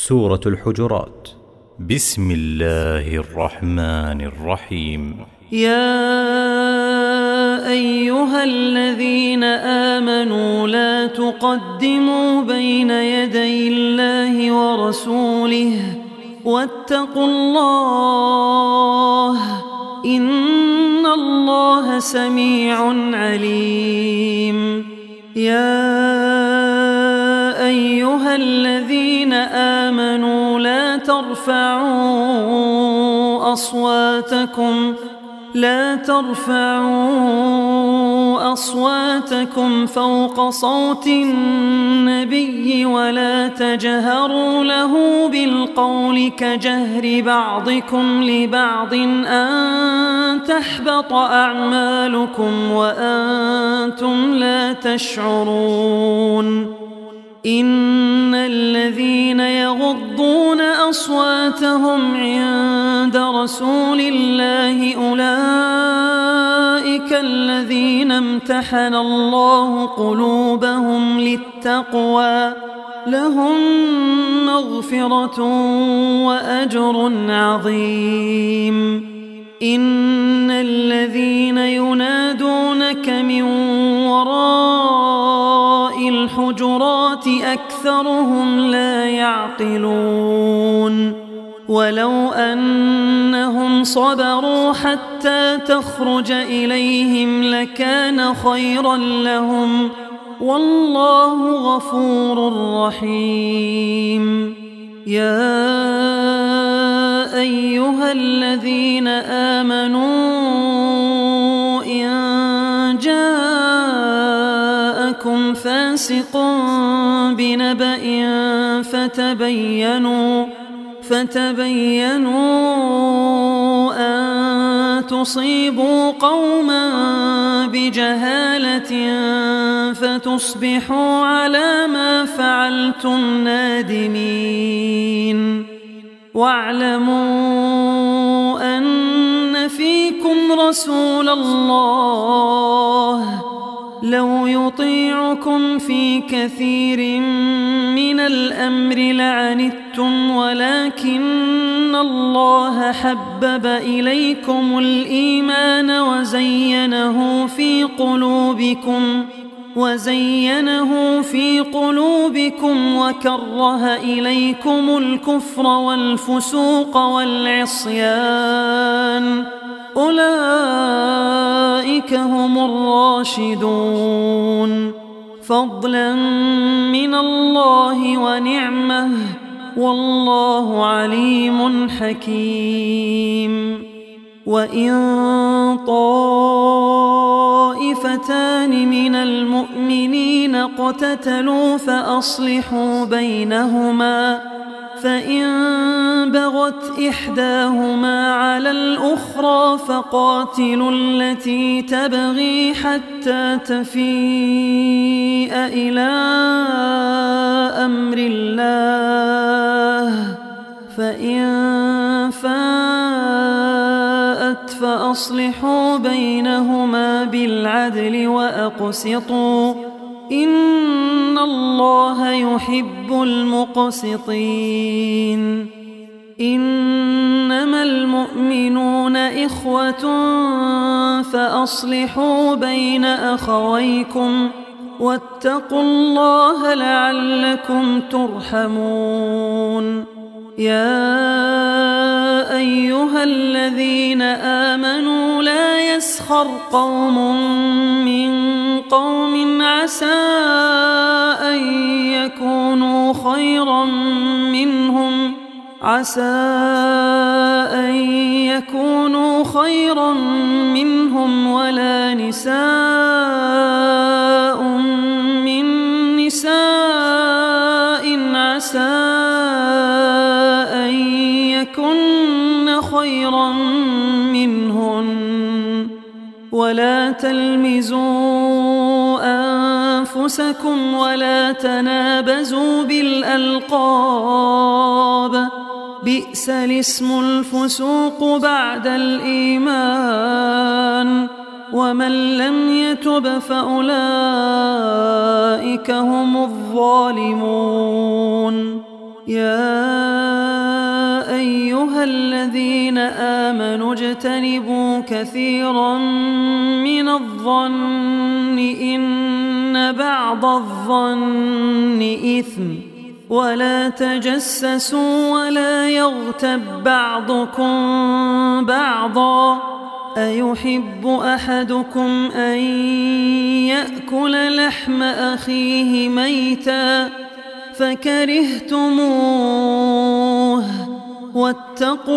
سورة الحجرات. بسم الله الرحمن الرحيم. يا أيها الذين آمنوا لا تقدموا بين يدي الله ورسوله واتقوا الله إن الله سميع عليم. يا أيها الذين آمنوا لا ترفعوا أصواتكم فوق صوت النبي ولا تجهروا له بالقول كجهر بعضكم لبعض أن تحبط أعمالكم وأنتم لا تشعرون. إن الذين يغضون أصواتهم عند رسول الله أولئك الذين امتحن الله قلوبهم للتقوى لهم مغفرة وأجر عظيم. إن الذين ينادونك من وراء الحجرات أكثرهم لا يعقلون. ولو أنهم صبروا حتى تخرج إليهم لكان خيرا لهم والله غفور رحيم. يا أيها الذين آمنوا إن جاءكم فاسق بنبأ فتبينوا أن تصيبوا قوما بجهالة فتصبحوا على ما فعلتم نادمين. واعلموا أن فيكم رسول الله لو يطيعكم في كثير من الأمر لعنتم ولكن الله حبب إليكم الإيمان وزينه في قلوبكم وكره إليكم الكفر والفسوق والعصيان أولئك هم الراشدون فضلا من الله ونعمة والله عليم حكيم. وإن طائفتان من المؤمنين اقتتلوا فأصلحوا بينهما فإن بغت إحداهما على الأخرى فقاتلوا التي تبغي حتى تفيء إلى أمر الله فإن فاءت فأصلحوا بينهما بالعدل وأقسطوا إن الله يحب المقسطين. إنما المؤمنون إخوة فأصلحوا بين أخويكم واتقوا الله لعلكم ترحمون. يا أيها الذين آمنوا لا يسخر قوم من قوم عسى أن يكونوا خيرا منهم ولا نساء من نساء عسى أن يكن خيرا منهن ولا تلمزوا أنفسكم ولا تنابزوا بالألقاب بئس الاسم الفسوق بعد الإيمان ومن لم يتب فأولئك هم الظالمون. يا أيها الذين آمنوا اجتنبوا كثيرا من الظن إن بعض الظن إثم ولا تجسسوا ولا يغتب بعضكم بعضا أيحب أحدكم أن يأكل لحم أخيه ميتا فكرهتموه واتقوا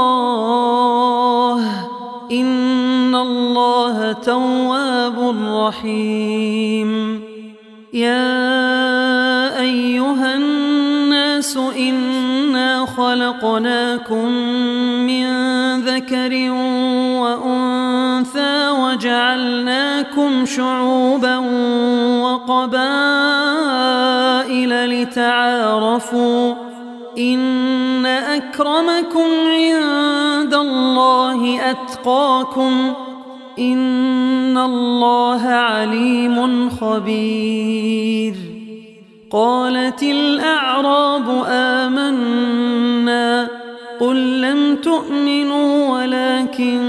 الله إن الله تواب رحيم يا أيها الناس إنا خلقناكم من ذكر وأنثى وجعلناكم شعوبا وقبائل لتعارفوا إن أكرمكم عند الله أتقاكم إن الله عليم خبير قالت الأعراب آمنا قل لم تؤمنوا ولكن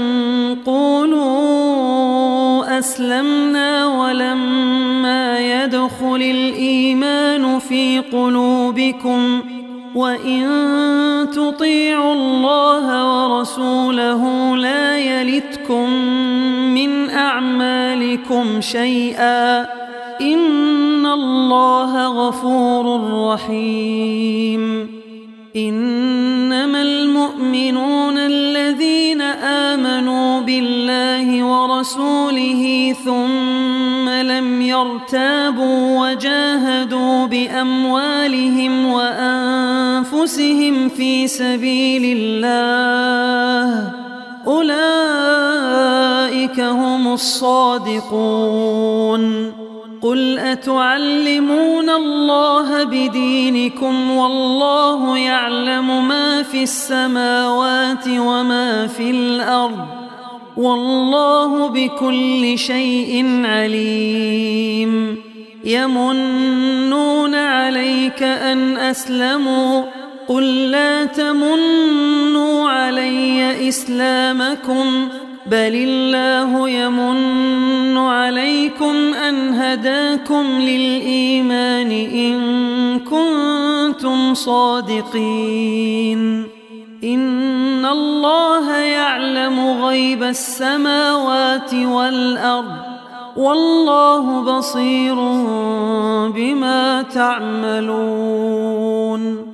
قولوا أسلمنا ولما يدخل الإيمان في قلوبكم وإن تطيعوا الله ورسوله لا يلتكم من أعمالكم شيئا إن الله غفور رحيم إنما المؤمنون الذين آمنوا بالله ورسوله ثم لم يرتابوا وجاهدوا بأموالهم وأنفسهم في سبيل الله أولئك هم الصادقون قل أتعلمون الله بدينكم والله يعلم ما في السماوات وما في الأرض والله بكل شيء عليم يمنون عليك أن أسلموا قل لا تمنوا علي إسلامكم بل الله يمن عليكم أن هداكم للإيمان إن كنتم صادقين إن الله يعلم غيب السماوات والأرض والله بصير بما تعملون